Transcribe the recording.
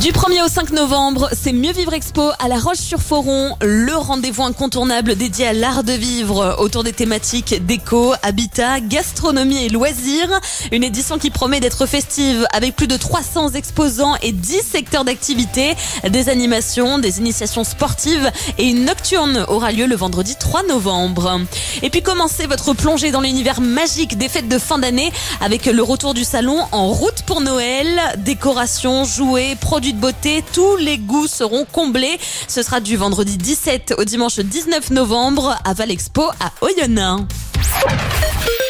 Du 1er au 5 novembre, c'est Mieux Vivre Expo à La Roche-sur-Foron, le rendez-vous incontournable dédié à l'art de vivre autour des thématiques déco, habitat, gastronomie et loisirs. Une édition qui promet d'être festive avec plus de 300 exposants et 10 secteurs d'activité, des animations, des initiations sportives et une nocturne aura lieu le vendredi 3 novembre. Et puis commencez votre plongée dans l'univers magique des fêtes de fin d'année avec le retour du salon En route pour Noël, décorations, jouets, produits de beauté, tous les goûts seront comblés. Ce sera du vendredi 17 au dimanche 19 novembre à Valexpo à Oyonnax.